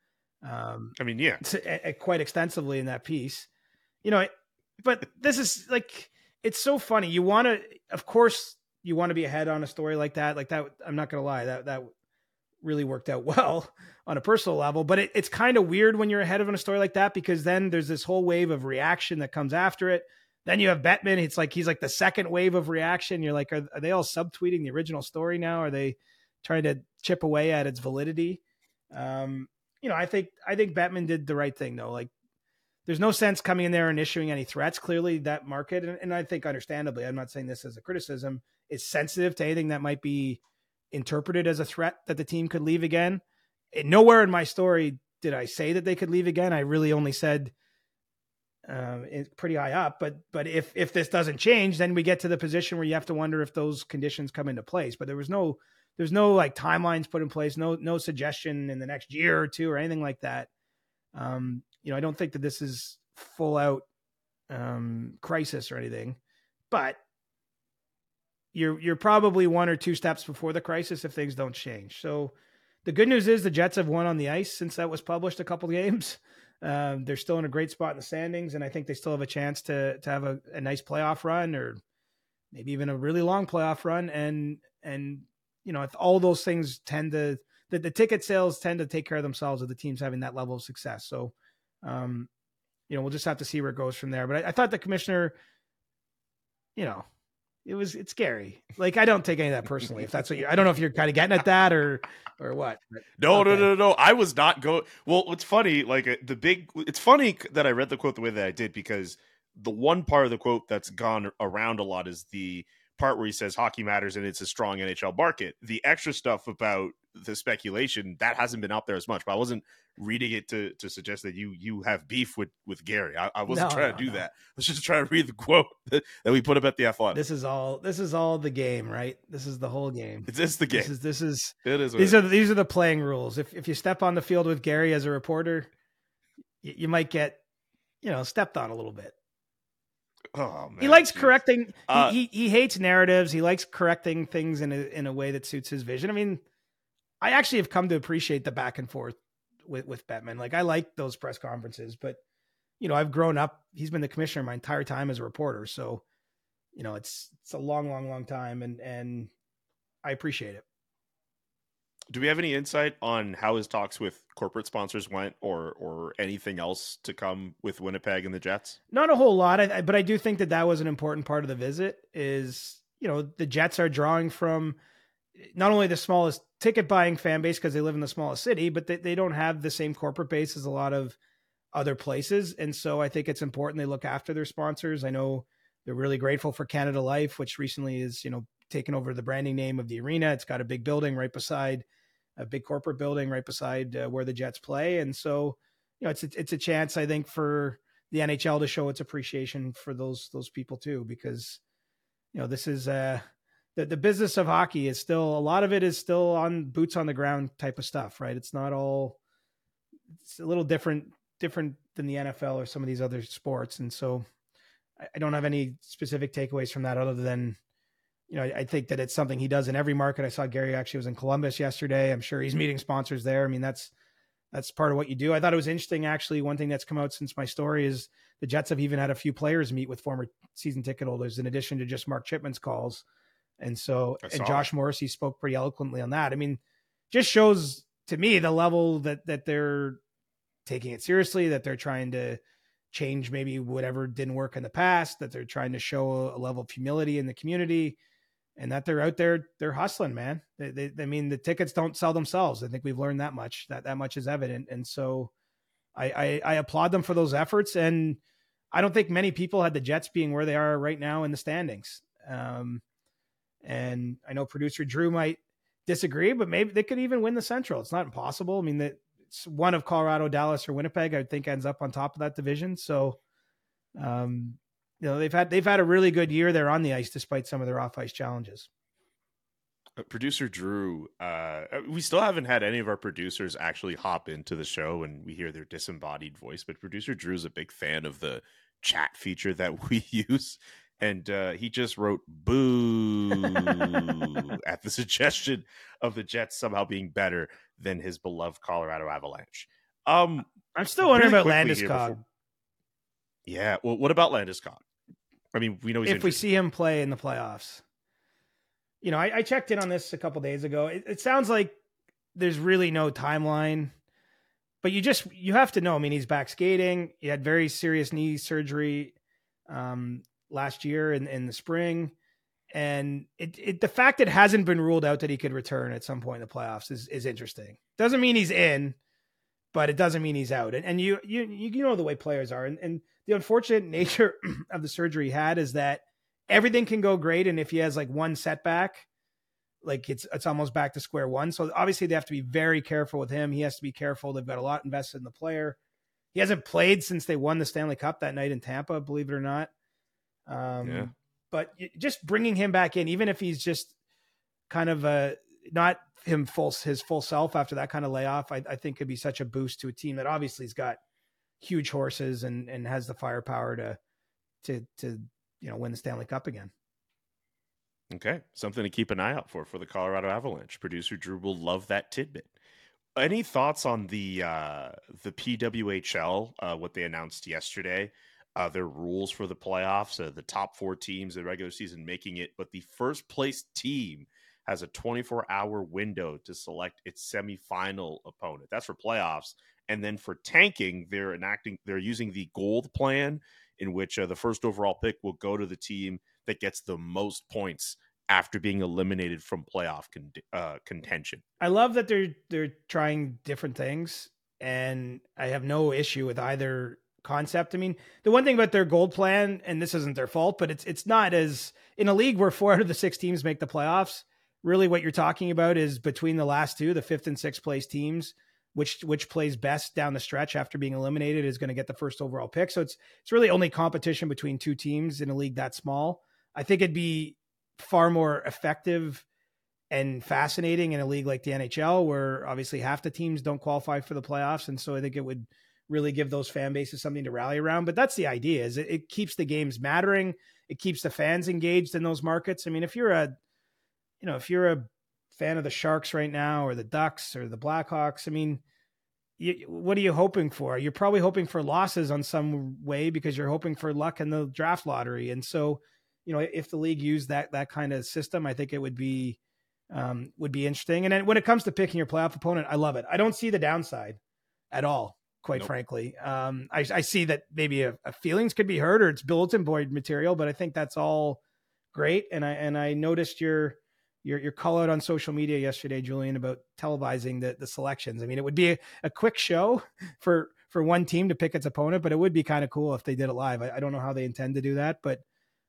Quite extensively in that piece, but this is like, it's so funny. Of course you want to be ahead on a story like that. Like that, I'm not going to lie, that really worked out well on a personal level, but it's kind of weird when you're ahead of a story like that, because then there's this whole wave of reaction that comes after it. Then you have Bettman. It's like, he's like the second wave of reaction. You're like, are they all subtweeting the original story now? Are they trying to chip away at its validity? I think Bettman did the right thing though. Like, there's no sense coming in there and issuing any threats. Clearly that market, and I think understandably, I'm not saying this as a criticism, is sensitive to anything that might be interpreted as a threat that the team could leave again. Nowhere in my story did I say that they could leave again. I really only said it's pretty high up, but if this doesn't change, then we get to the position where you have to wonder if those conditions come into place. But there's no like timelines put in place, no suggestion in the next year or two or anything like that. I don't think that this is full out crisis or anything, but you're probably one or two steps before the crisis if things don't change. So the good news is the Jets have won on the ice since that was published a couple of games. They're still in a great spot in the standings, and I think they still have a chance to have a nice playoff run, or maybe even a really long playoff run. And if all those things the ticket sales tend to take care of themselves with the teams having that level of success. So, we'll just have to see where it goes from there. But I thought the commissioner, it's scary. Like, I don't take any of that personally. If that's what I don't know if you're kind of getting at that or what. No. I was not going. Well, it's funny. Like it's funny that I read the quote the way that I did, because the one part of the quote that's gone around a lot is the part where he says hockey matters and it's a strong NHL market. The extra stuff about the speculation that hasn't been out there as much, but I wasn't reading it to suggest that you have beef with Gary. I wasn't trying to do that. I was just trying to read the quote that we put up at the Athletic. This is all the game, right? This is the whole game. It's the game. These are the playing rules. If you step on the field with Gary as a reporter, you might get, stepped on a little bit. Oh man, he likes correcting. He hates narratives. He likes correcting things in a way that suits his vision. I mean, I actually have come to appreciate the back and forth with Bettman. Like, I like those press conferences, but I've grown up. He's been the commissioner my entire time as a reporter, so it's a long time, and I appreciate it. Do we have any insight on how his talks with corporate sponsors went, or anything else to come with Winnipeg and the Jets? Not a whole lot, but I do think that was an important part of the visit. Is the Jets are drawing from not only the smallest ticket buying fan base because they live in the smallest city, but they don't have the same corporate base as a lot of other places. And so I think it's important they look after their sponsors. I know they're really grateful for Canada Life, which recently is, taken over the branding name of the arena. It's got a big building right beside a big corporate building right beside where the Jets play. And so, it's a chance, I think, for the NHL to show its appreciation for those people too, because, this is the business of hockey is still, a lot of it is still on boots on the ground type of stuff, right? It's not all, it's a little different than the NFL or some of these other sports. And so I don't have any specific takeaways from that other than, I think that it's something he does in every market. I saw Gary actually was in Columbus yesterday. I'm sure he's meeting sponsors there. I mean, that's part of what you do. I thought it was interesting, actually. One thing that's come out since my story is the Jets have even had a few players meet with former season ticket holders in addition to just Mark Chipman's calls. And Josh Morrissey spoke pretty eloquently on that. I mean, just shows to me the level that they're taking it seriously, that they're trying to change maybe whatever didn't work in the past, that they're trying to show a level of humility in the community, and that they're out there, they're hustling, man. I mean, the tickets don't sell themselves. I think we've learned that much, that much is evident. And so I applaud them for those efforts. And I don't think many people had the Jets being where they are right now in the standings. And I know producer Drew might disagree, but maybe they could even win the Central. It's not impossible. I mean, it's one of Colorado, Dallas, or Winnipeg, I think, ends up on top of that division. So, they've had a really good year there on the ice, despite some of their off ice challenges. Producer Drew, we still haven't had any of our producers actually hop into the show and we hear their disembodied voice, but producer Drew is a big fan of the chat feature that we use. And he just wrote boo at the suggestion of the Jets somehow being better than his beloved Colorado Avalanche. I'm still wondering about Landeskog. Yeah. Well, what about Landeskog? I mean, we know he's if we see him play in the playoffs. I checked in on this a couple days ago. It sounds like there's really no timeline, but you have to know. I mean, he's back skating. He had very serious knee surgery last year in the spring. And the fact it hasn't been ruled out that he could return at some point in the playoffs is interesting. Doesn't mean he's in, but it doesn't mean he's out. And you know the way players are. And the unfortunate nature of the surgery he had is that everything can go great. And if he has like one setback, like it's almost back to square one. So obviously they have to be very careful with him. He has to be careful. They've got a lot invested in the player. He hasn't played since they won the Stanley Cup that night in Tampa, believe it or not. But just bringing him back in, even if he's just kind of not his full self after that kind of layoff, I think could be such a boost to a team that obviously has got huge horses and has the firepower to win the Stanley Cup again. Okay. Something to keep an eye out for the Colorado Avalanche. Producer Drew will love that tidbit. Any thoughts on the PWHL, what they announced yesterday? Their rules for the playoffs, the top 4 teams in the regular season making it, but the first place team has a 24-hour window to select its semifinal opponent. That's for playoffs. And then for tanking, they're using the gold plan, in which the first overall pick will go to the team that gets the most points after being eliminated from playoff contention. I love that they're trying different things, and I have no issue with either concept. I mean, the one thing about their gold plan, and this isn't their fault, but it's not as in a league where 4 out of the 6 teams make the playoffs. Really what you're talking about is between the last 2, the 5th and 6th place teams, which plays best down the stretch after being eliminated is going to get the first overall pick. So it's really only competition between 2 teams in a league that small. I think it'd be far more effective and fascinating in a league like the NHL, where obviously half the teams don't qualify for the playoffs. And so I think it would really give those fan bases something to rally around. But that's the idea, is it keeps the games mattering. It keeps the fans engaged in those markets. I mean, if you're a fan of the Sharks right now, or the Ducks or the Blackhawks, I mean, what are you hoping for? You're probably hoping for losses on some way because you're hoping for luck in the draft lottery. And so, if the league used that kind of system, I think it would be interesting. And then when it comes to picking your playoff opponent, I love it. I don't see the downside at all, quite frankly. I see that maybe a feelings could be hurt, or it's bulletin board material, but I think that's all great. And I noticed your call out on social media yesterday, Julian, about televising the selections. I mean, it would be a quick show for one team to pick its opponent, but it would be kind of cool if they did it live. I don't know how they intend to do that, but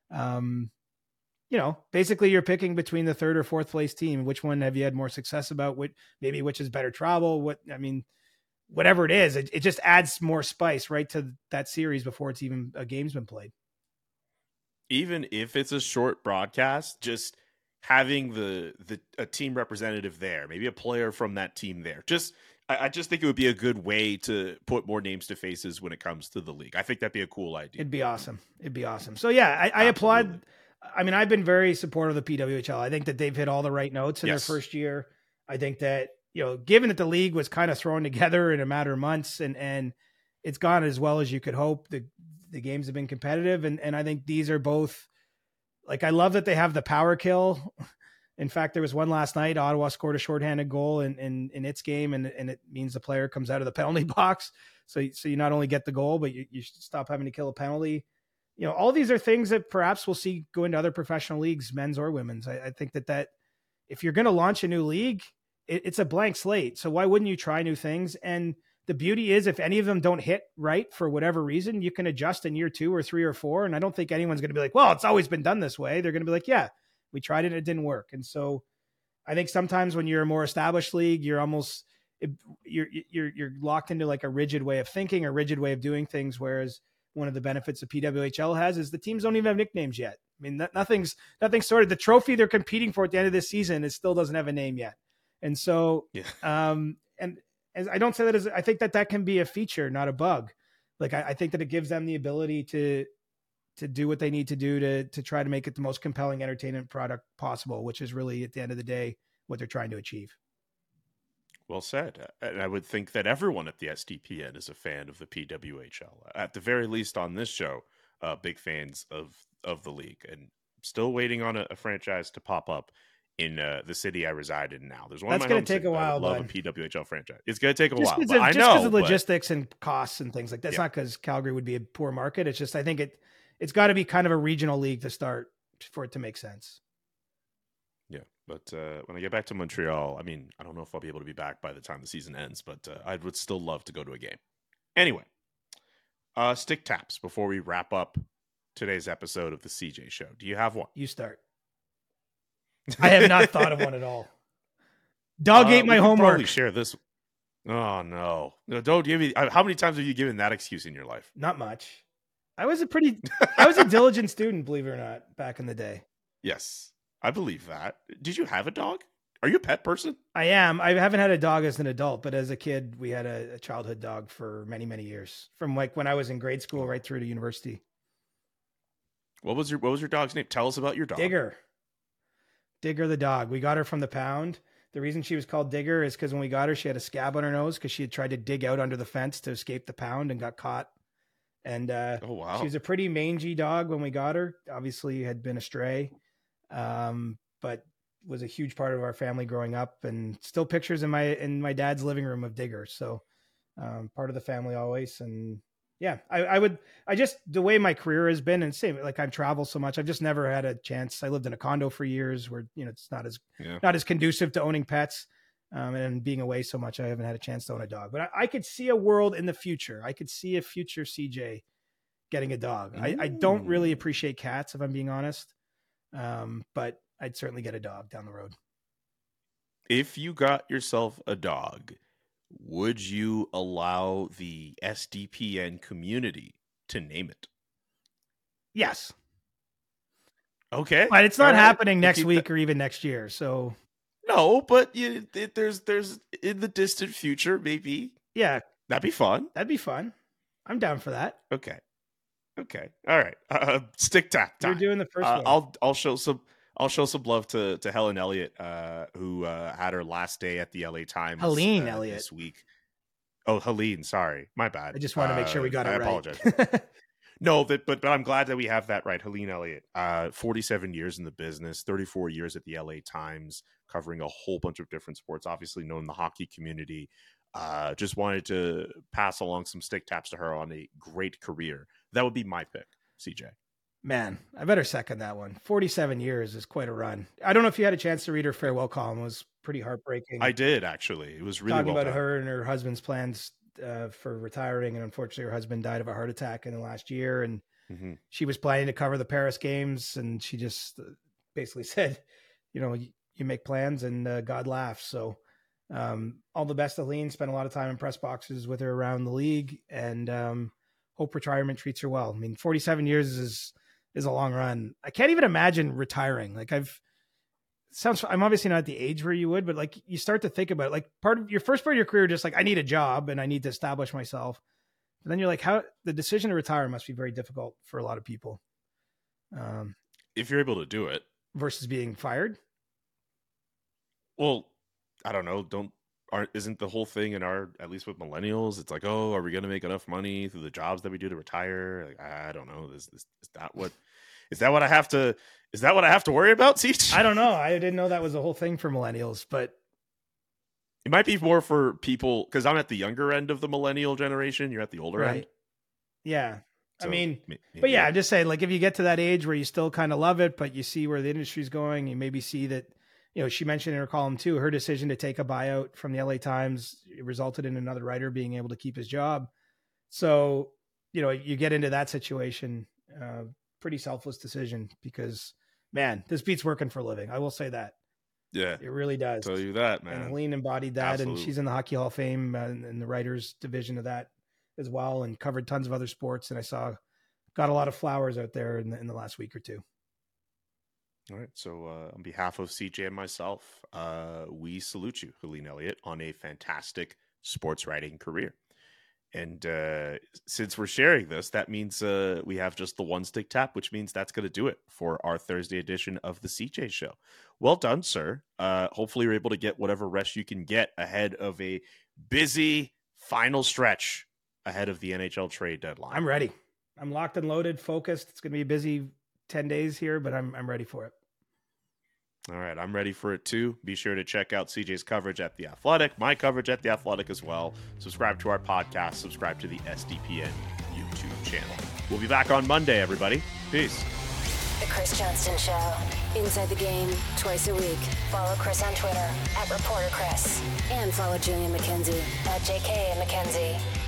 basically you're picking between the 3rd or 4th place team. Which one have you had more success about? Which is better travel? Whatever it is, it just adds more spice right to that series before it's even a game's been played. Even if it's a short broadcast, just having a team representative there, maybe a player from that team there, just I just think it would be a good way to put more names to faces when it comes to the league. I think that'd be a cool idea. It'd be awesome. So yeah, I applaud. I mean, I've been very supportive of the PWHL. I think that they've hit all the right notes in their first year. I think that, given that the league was kind of thrown together in a matter of months and it's gone as well as you could hope, the games have been competitive. And I think these are both, like, I love that they have the power kill. In fact, there was one last night. Ottawa scored a shorthanded goal in its game, and it means the player comes out of the penalty box. So you not only get the goal, but you stop having to kill a penalty. All these are things that perhaps we'll see go into other professional leagues, men's or women's. I think that if you're going to launch a new league, it's a blank slate. So why wouldn't you try new things? And the beauty is, if any of them don't hit right for whatever reason, you can adjust in year 2 or 3 or 4. And I don't think anyone's going to be like, well, it's always been done this way. They're going to be like, yeah, we tried it and it didn't work. And so I think sometimes when you're a more established league, you're almost, you're locked into like a rigid way of thinking, a rigid way of doing things. Whereas one of the benefits of PWHL has is the teams don't even have nicknames yet. I mean, nothing's sorted. The trophy they're competing for at the end of this season, it still doesn't have a name yet. And so, and as I don't say that as, I think that can be a feature, not a bug. Like, I think that it gives them the ability to do what they need to do to try to make it the most compelling entertainment product possible, which is really at the end of the day, what they're trying to achieve. Well said. And I would think that everyone at the SDPN is a fan of the PWHL. At the very least on this show, big fans of the league, and still waiting on a franchise to pop up in the city I reside in now. There's one that's going to take a while. Love a PWHL franchise. It's going to take a while. Just because of logistics and costs and things like that. It's not because Calgary would be a poor market. It's just, I think it's got to be kind of a regional league to start for it to make sense. Yeah. But when I get back to Montreal, I mean, I don't know if I'll be able to be back by the time the season ends, but I would still love to go to a game. Anyway, stick taps before we wrap up today's episode of the CJ Show. Do you have one? You start. I have not thought of one at all. Dog ate my homework. Probably share this. Oh no! Don't give me. How many times have you given that excuse in your life? Not much. I was a diligent student, believe it or not, back in the day. Yes, I believe that. Did you have a dog? Are you a pet person? I am. I haven't had a dog as an adult, but as a kid, we had a childhood dog for many, many years, from like when I was in grade school right through to university. What was your dog's name? Tell us about your dog. Digger the dog. We got her from the pound. The reason she was called Digger is because when we got her, she had a scab on her nose because she had tried to dig out under the fence to escape the pound and got caught. And oh, wow. She was a pretty mangy dog when we got her. Obviously had been a stray, but was a huge part of our family growing up, and still pictures in my dad's living room of Digger. So part of the family always. And yeah, I just, the way my career has been, and same, like I've traveled so much, I've just never had a chance. I lived in a condo for years where, it's not as conducive to owning pets. And being away so much, I haven't had a chance to own a dog, but I could see a world in the future. I could see a future CJ getting a dog. I don't really appreciate cats, if I'm being honest. But I'd certainly get a dog down the road. If you got yourself a dog, would you allow the SDPN community to name it? Yes. Okay. But it's not happening next week or even next year. So no, but there's in the distant future, maybe. Yeah. That'd be fun. I'm down for that. Okay. All right. Stick tap time. You're doing the first one. I'll show some love to Helen Elliott, who had her last day at the LA Times. Helene Elliott this week. Oh, Helene. Sorry, my bad. I just want to make sure we got it right. I apologize. No, but I'm glad that we have that right. Helene Elliott, 47 years in the business, 34 years at the LA Times, covering a whole bunch of different sports, obviously known in the hockey community. Just wanted to pass along some stick taps to her on a great career. That would be my pick, CJ. Man, I better second that one. 47 years is quite a run. I don't know if you had a chance to read her farewell column. It was pretty heartbreaking. I did, actually. It was really talking well about done. her and her husband's plans for retiring, and unfortunately her husband died of a heart attack in the last year, and she was planning to cover the Paris Games, and she just basically said, you make plans and God laughs. So all the best to Helene. Spent a lot of time in press boxes with her around the league, and hope retirement treats her well. I mean, 47 years is a long run. I can't even imagine retiring. Like I'm obviously not at the age where you would, but like you start to think about it, like your first part of your career, just like I need a job and I need to establish myself. But then you're like, how the decision to retire must be very difficult for a lot of people. If you're able to do it versus being fired. Well, I don't know. Isn't the whole thing in at least with millennials, it's like, oh, are we going to make enough money through the jobs that we do to retire? Like, I don't know. Is that what I have to worry about, Siege? I don't know. I didn't know that was a whole thing for millennials, but it might be more for people, because I'm at the younger end of the millennial generation. You're at the older end. Yeah. So, I mean, but yeah, I'm just saying, like, if you get to that age where you still kind of love it, but you see where the industry's going, you maybe see that, you know, she mentioned in her column too, her decision to take a buyout from the LA Times resulted in another writer being able to keep his job. So, you know, you get into that situation, pretty selfless decision, because man, this beats working for a living. I will say that. Yeah, it really does. Tell you that, man. And Helene embodied that. Absolutely. And she's in the Hockey Hall of Fame and the writers division of that as well, and covered tons of other sports. And I got a lot of flowers out there in the last week or two. All right. So on behalf of CJ and myself, we salute you, Helene Elliott, on a fantastic sports writing career. And since we're sharing this, that means we have just the one stick tap, which means that's going to do it for our Thursday edition of the CJ Show. Well done, sir. Hopefully you're able to get whatever rest you can get ahead of a busy final stretch ahead of the NHL trade deadline. I'm ready. I'm locked and loaded, focused. It's going to be a busy 10 days here, but I'm ready for it. All right, I'm ready for it too. Be sure to check out CJ's coverage at The Athletic, my coverage at The Athletic as well. Subscribe to our podcast, subscribe to the SDPN YouTube channel. We'll be back on Monday, everybody. Peace. The Chris Johnston Show. Inside the Game, twice a week. Follow Chris on Twitter @ReporterChris. And follow Julian McKenzie @JK McKenzie.